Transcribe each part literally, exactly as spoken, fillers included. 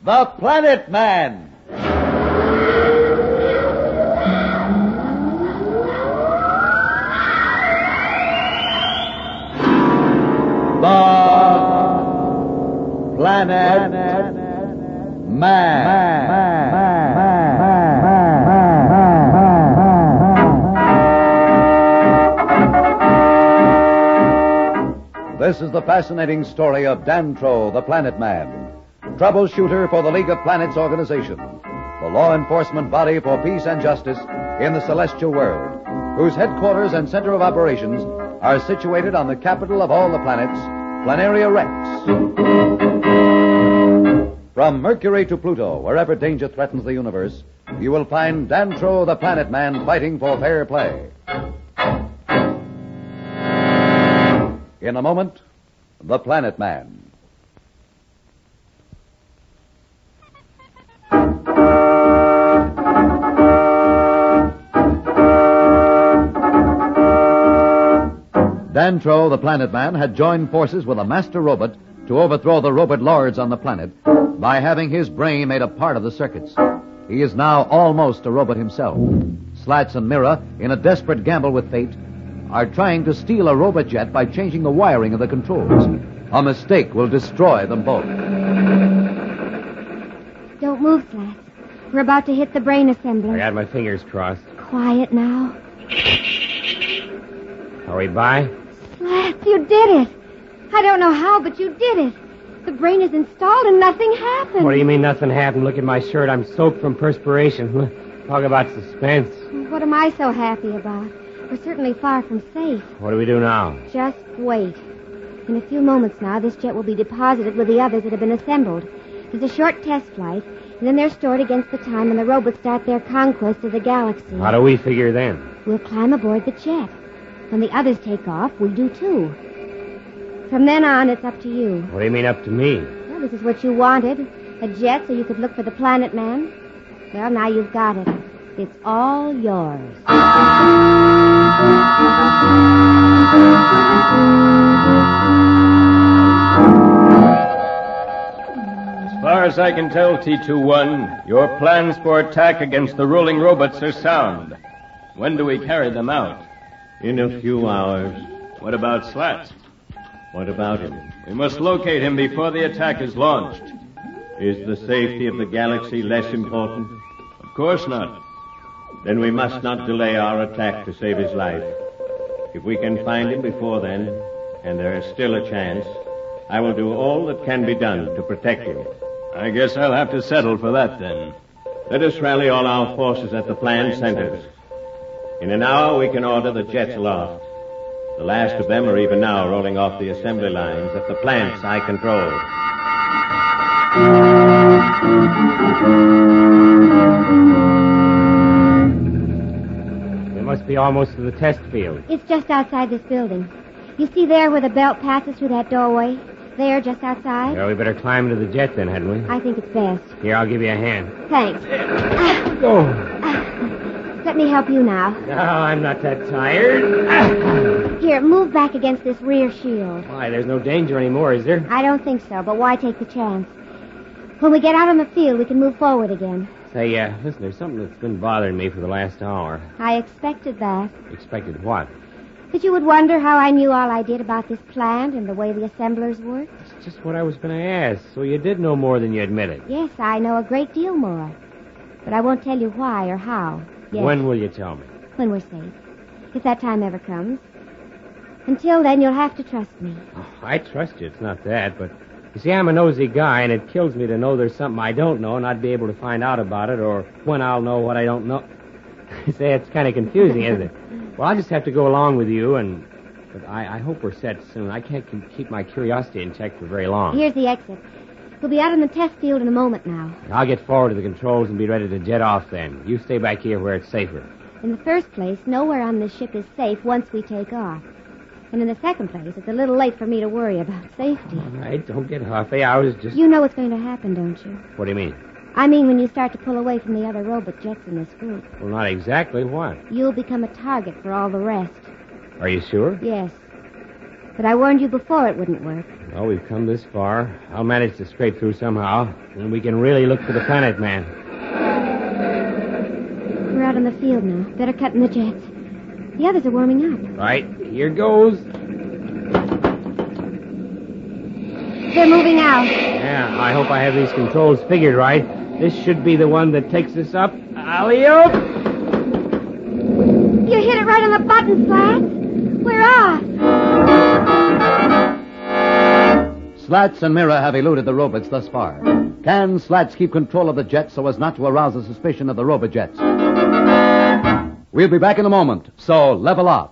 The Planet Man. The Planet Man. This is the fascinating story of Dantro, the Planet Man, troubleshooter for the League of Planets organization, the law enforcement body for peace and justice in the celestial world, whose headquarters and center of operations are situated on the capital of all the planets, Planaria Rex. From Mercury to Pluto, wherever danger threatens the universe, you will find Dantro, the Planet Man, fighting for fair play. In a moment, The Planet Man. Dantro, the Planet Man, had joined forces with a master robot to overthrow the robot lords on the planet by having his brain made a part of the circuits. He is now almost a robot himself. Slats and Mira, in a desperate gamble with fate, are trying to steal a robot jet by changing the wiring of the controls. A mistake will destroy them both. Don't move, Slats. We're about to hit the brain assembly. I got my fingers crossed. Quiet now. Are we by? Slats, you did it. I don't know how, but you did it. The brain is installed and nothing happened. What do you mean nothing happened? Look at my shirt. I'm soaked from perspiration. Talk about suspense. What am I so happy about? We're certainly far from safe. What do we do now? Just wait. In a few moments now, this jet will be deposited with the others that have been assembled. There's a short test flight, and then they're stored against the time when the robots start their conquest of the galaxy. How do we figure then? We'll climb aboard the jet. When the others take off, we do too. From then on, it's up to you. What do you mean up to me? Well, this is what you wanted. A jet so you could look for the Planet Man. Well, now you've got it. It's all yours. As far as I can tell, T twenty-one, your plans for attack against the ruling robots are sound. When do we carry them out? In a few hours. What about Slats? What about him? We must locate him before the attack is launched. Is the safety of the galaxy less important? Of course not. Then we must not delay our attack to save his life. If we can find him before then, and there is still a chance, I will do all that can be done to protect him. I guess I'll have to settle for that then. Let us rally all our forces at the planned centers. In an hour, we can order the jets aloft. The last of them are even now rolling off the assembly lines at the plants I control. We must be almost to the test field. It's just outside this building. You see there where the belt passes through that doorway? There, just outside? Well, we better climb to the jet then, hadn't we? I think it's best. Here, I'll give you a hand. Thanks. Oh. Let me help you now. No, I'm not that tired. Here, move back against this rear shield. Why, there's no danger anymore, is there? I don't think so, but why take the chance? When we get out on the field, we can move forward again. Say, uh, listen, there's something that's been bothering me for the last hour. I expected that. Expected what? That you would wonder how I knew all I did about this plant and the way the assemblers work. That's just what I was going to ask. So you did know more than you admitted. Yes, I know a great deal more. But I won't tell you why or how. Yes. When will you tell me? When we're safe. If that time ever comes. Until then, you'll have to trust me. Oh, I trust you. It's not that, but... You see, I'm a nosy guy, and it kills me to know there's something I don't know and not be able to find out about it, or when I'll know what I don't know. Say, it's kind of confusing, isn't it? Well, I'll just have to go along with you, and... But I, I hope we're set soon. I can't keep my curiosity in check for very long. Here's the exit. We'll be out on the test field in a moment now. I'll get forward to the controls and be ready to jet off then. You stay back here where it's safer. In the first place, nowhere on this ship is safe once we take off. And in the second place, it's a little late for me to worry about safety. All right, don't get huffy. I was just... You know what's going to happen, don't you? What do you mean? I mean when you start to pull away from the other robot jets in this group. Well, not exactly. What? You'll become a target for all the rest. Are you sure? Yes. But I warned you before it wouldn't work. Well, we've come this far. I'll manage to scrape through somehow. Then we can really look for the Planet Man. We're out on the field now. Better cut in the jets. The others are warming up. Right, here goes. They're moving out. Yeah, I hope I have these controls figured right. This should be the one that takes us up. Alley-oop! You hit it right on the button, Slats. We're off. Slats and Mira have eluded the robots thus far. Can Slats keep control of the jets so as not to arouse the suspicion of the robot jets? We'll be back in a moment, so level off.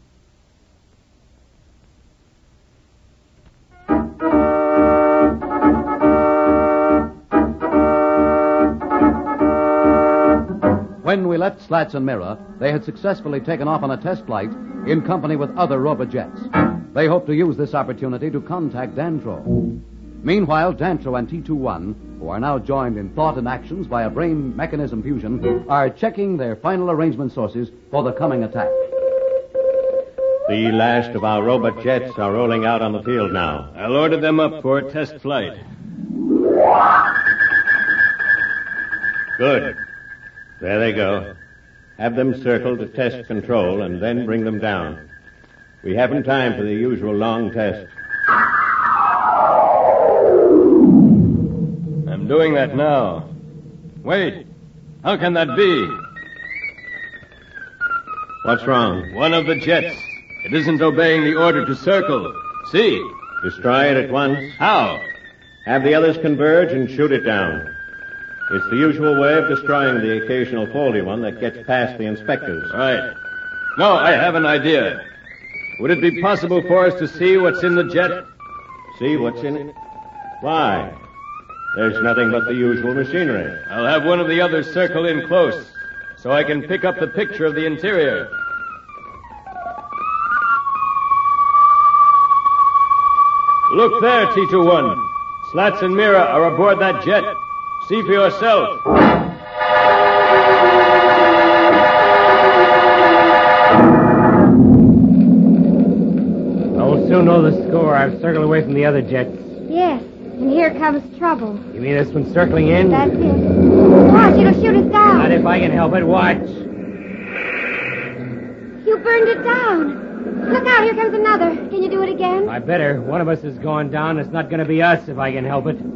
When we left Slats and Mira, they had successfully taken off on a test flight in company with other robot jets. They hoped to use this opportunity to contact Dantro. Meanwhile, Dantro and T twenty-one, who are now joined in thought and actions by a brain mechanism fusion, are checking their final arrangement sources for the coming attack. The last of our robot jets are rolling out on the field now. I'll order them up for a test flight. Good. There they go. Have them circle to test control and then bring them down. We haven't time for the usual long test. I'm doing that now. Wait. How can that be? What's wrong? One of the jets. It isn't obeying the order to circle. See? Destroy it at once. How? Have the others converge and shoot it down. It's the usual way of destroying the occasional faulty one that gets past the inspectors. Right. No, I have an idea. Would it be possible for us to see what's in the jet? See what's in it? Why? There's nothing but the usual machinery. I'll have one of the others circle in close, so I can pick up the picture of the interior. Look there, T twenty-one. Slats and Mira are aboard that jet. See for yourself. I'll soon know the score. I've circled away from the other jets. Yes, and here comes trouble. You mean this one's circling in? That's it. Watch, it'll shoot us down. Not if I can help it. Watch. You burned it down. Look out, here comes another. Can you do it again? I better. One of us is going down. It's not going to be us if I can help it.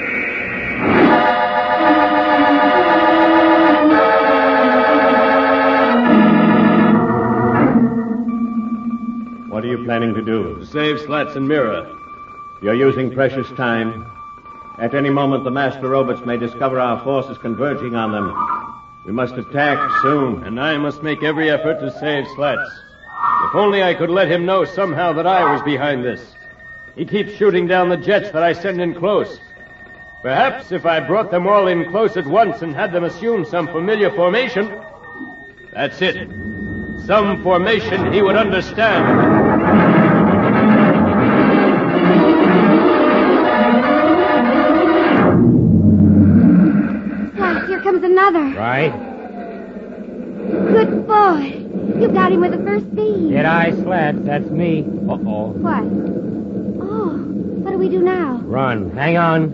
What are you planning to do? To save Slats and Mira. You're using precious time. At any moment, the master robots may discover our forces converging on them. We must attack soon. And I must make every effort to save Slats. If only I could let him know somehow that I was behind this. He keeps shooting down the jets that I send in close. Perhaps if I brought them all in close at once and had them assume some familiar formation... That's it. Some formation he would understand. Slats, here comes another. Right. Good boy. You got him with the first beam. Did I, Slats? That's me. Uh-oh. What? Oh, what do we do now? Run. Hang on.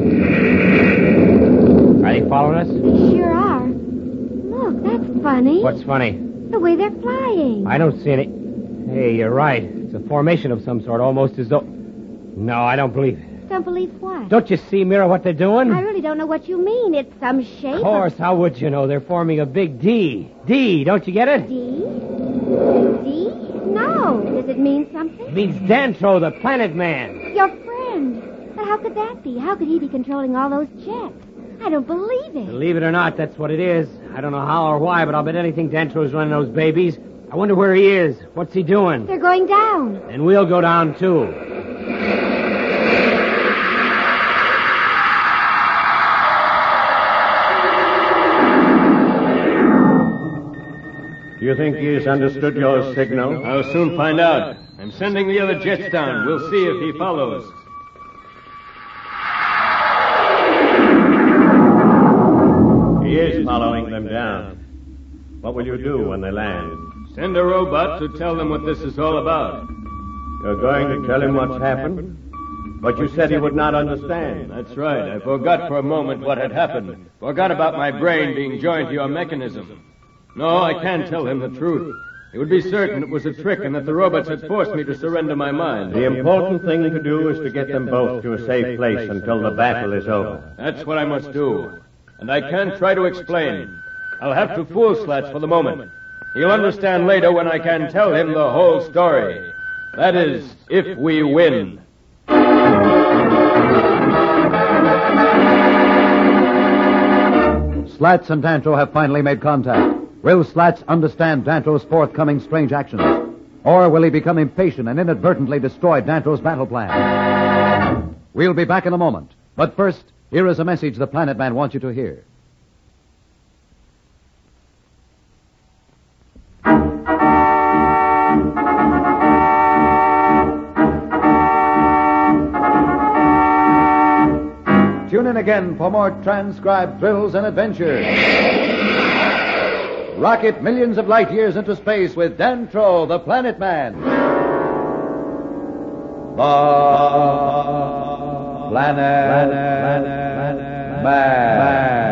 Are they following us? They sure are. Look, that's funny. What's funny? The way they're flying. I don't see any... Hey, you're right. It's a formation of some sort, almost as though... No, I don't believe it. Don't believe what? Don't you see, Mira, what they're doing? I really don't know what you mean. It's some shape. Of course, how would you know? They're forming a big D. D, don't you get it? D? D? No. Does it mean something? It means Dantro, the Planet Man. Your friend. But how could that be? How could he be controlling all those jets? I don't believe it. Believe it or not, that's what it is. I don't know how or why, but I'll bet anything Dantro's running those babies. I wonder where he is. What's he doing? They're going down. And we'll go down, too. Do you think he has understood your signal? I'll soon find out. I'm sending the other jets down. We'll see if he follows. He is following them down. What will you do when they land? Send a robot to tell them what this is all about. You're going to tell him what's happened? But you said he would not understand. That's right. I forgot for a moment what had happened. Forgot about my brain being joined to your mechanism. No, I can't tell him the truth. He would be certain it was a trick and that the robots had forced me to surrender my mind. The important thing to do is to get them both to a safe place until the battle is over. That's what I must do. And I can't try to explain. I'll have to fool Slats for the moment. He'll understand later when I can tell him the whole story. That is, if we win. Slats and Dantro have finally made contact. Will Slats understand Dantro's forthcoming strange actions? Or will he become impatient and inadvertently destroy Dantro's battle plan? We'll be back in a moment. But first, here is a message the Planet Man wants you to hear. Tune in again for more transcribed thrills and adventures. Rocket millions of light years into space with Dantro, the Planet Man. The Planet, Planet Man.